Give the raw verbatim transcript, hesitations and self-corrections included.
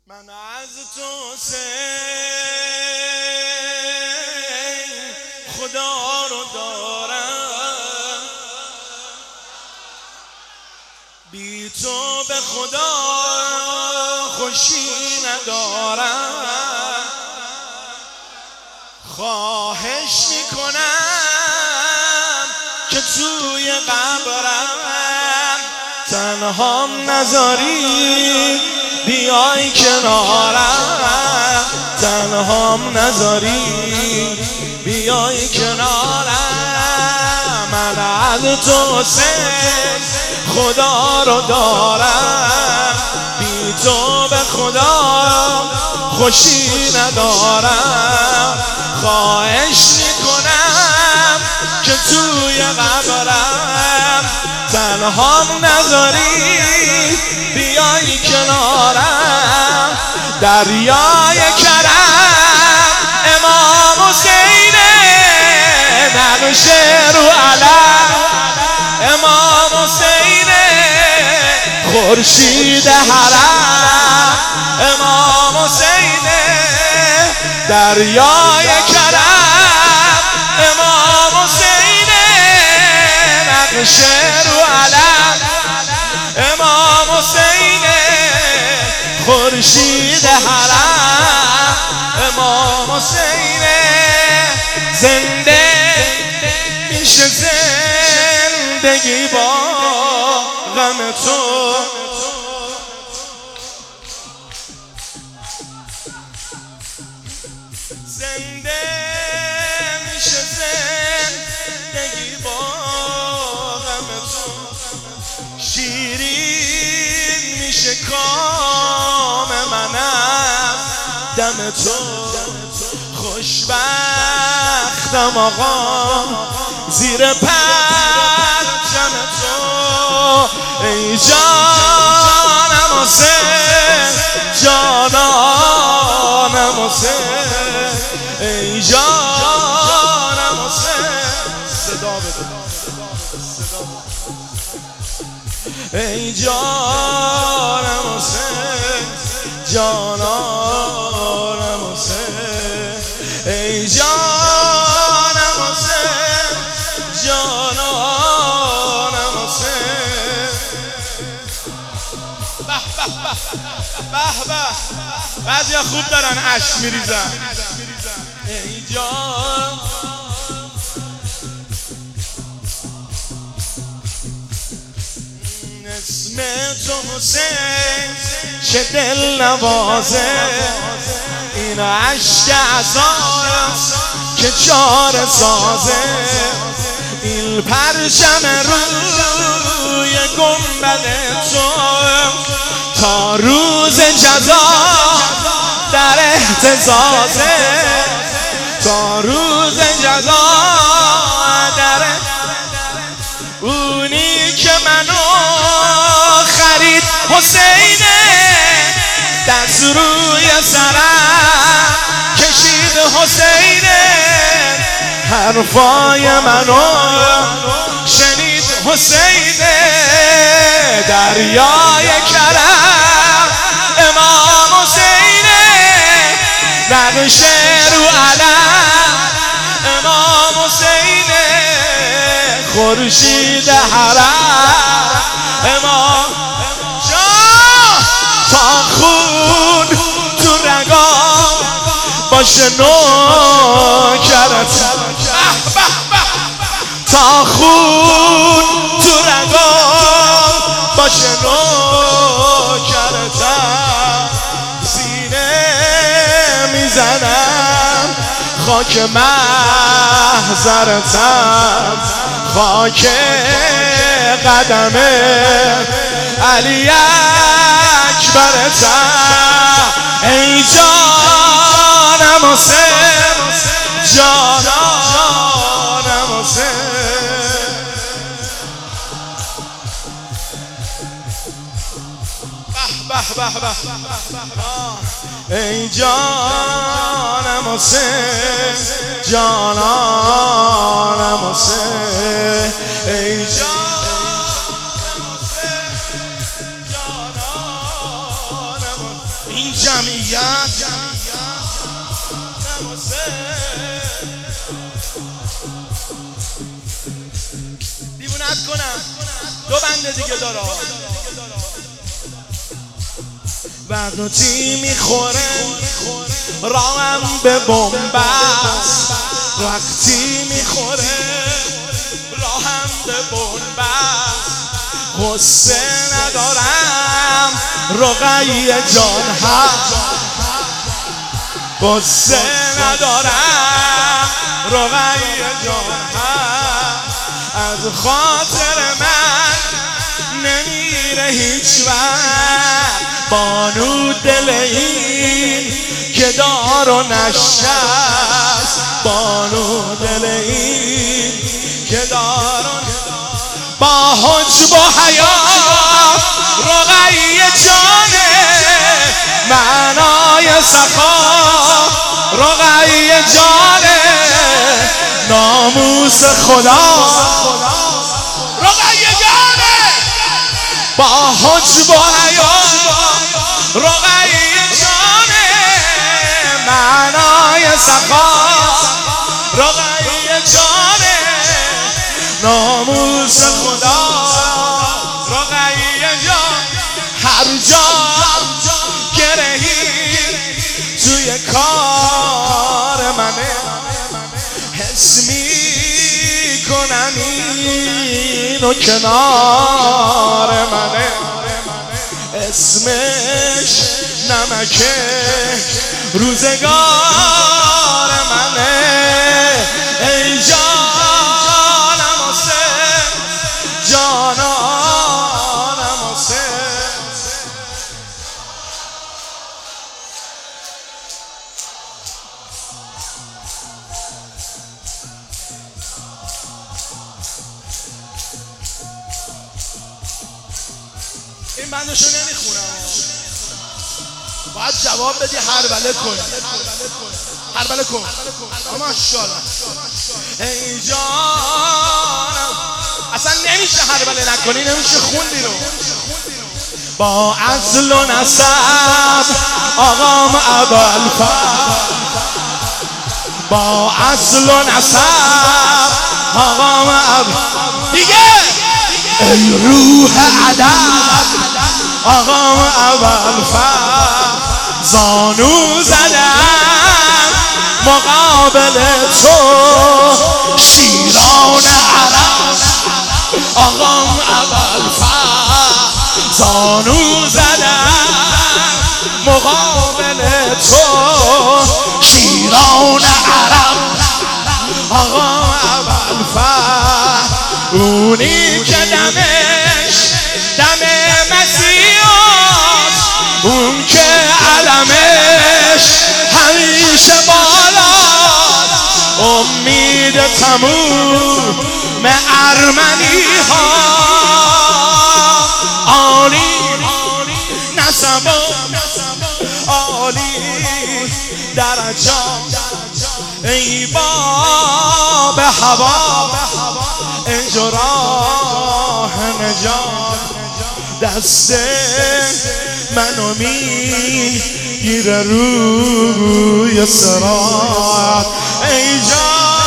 من از تو حسین خدا رو دارم، بی تو به خدا خوشی ندارم. خواهش میکنم که توی قبرم تنهام نذاری، بیای کنارم تنهام نذاری، بیای کنارم. من از تو حسین خدا رو دارم، بی تو به خدا خوشی ندارم. خواهش میکنم که توی قبرم تنهام نذاری، بیای کنارم. دریای کرم امام حسین، نقش رو علم امام حسین، خورشید حرم امام حسین. دریای کرم امام حسین، نقش رو علم امام حسین، خورشید حرم امام حسین. زنده میشه زندگی با غم تو، زنده میشه زندگی با غم تو. شیرین میشه کام منم دم تو. خوشبختم آقا زیر پرچم تو. ای جانم حسین جانانم حسین، ای جانم حسین. صدا بده ای جانم حسین جانانم حسین، ای جانم حسین جانانم حسین. به به به به، بعضیا خوب دارن اشک میریزن. ای جان اسم تو حسین چه دل نوازه، این عشق عزاست که چاره سازه. این پرچم روی گنبد تو تا روز جزا در اهتزازه، تا روز جزا در. اونی که منو خرید حسینه، دست روی سرم کشید حسینه، حرفای منو شنید حسینه. دریای کرم امام حسینه، نقش رو علم امام حسینه، خورشید حرم امام. جان تا خون تو رگام باشه نوکرت، تا خون تو رگام باشه نوکرتم. سینه میزنم خاک محضرتم، خاک قدم علی اکبرتم. ای جانم حسین جانانم حسین. به به به به، ای جانم حسین جانانم حسین، ای جانم حسین جانانم حسین. این جمعیت دیوونت کنم. دو بنده دیگه داره. وقتی میخوره راهم به بنبست، وقتی میخوره راهم به بنبست، غصه ندارم رقیه جان هست، غصه ندارم رقیه جان هست. از خاطر من نمیره هیچ وقت بانو دل این که دار و نشست، بانو دل این که دار و با حجب و حیات رقیه جانه، معنای سخا رقیه جانه، ناموس خدا رقیه جانه، با حجب و حیات رقیه جانه، معنای سخا رقیه جانه، ناموس خدا رقیه جان. هر جا گرهی توی کار منه، حس میکنم اینو کنار منه، اسمش نمکه روزگار منه. ای جانم حسین، جانانم حسین. این بندشو نمیخونم، باید جواب بدی هربله کن، هربله کن. ماشاءالله. ای جانم اصلا نمیشه هربله نکنی، نمیشه خوندی رو. با عزل و نسب آقام ابوالفضل، با عزل و نسب آقام ابوالفضل دیگه. ای روح ادب آقام ابوالفضل، زانو زدم مقابل تو شیران عرب، آقام ابوالفضل زانو زدم مقابل تو شیران عرب، آقام ابوالفضل اونی که دمش دم مسیحاست، اون که علمش همیشه بالاست، امید تموم ارمنی ها، عالی نسب عالی درجات. ای باب هوا اینجا راه نجات، دست منو میگیره روی صراط. ای جان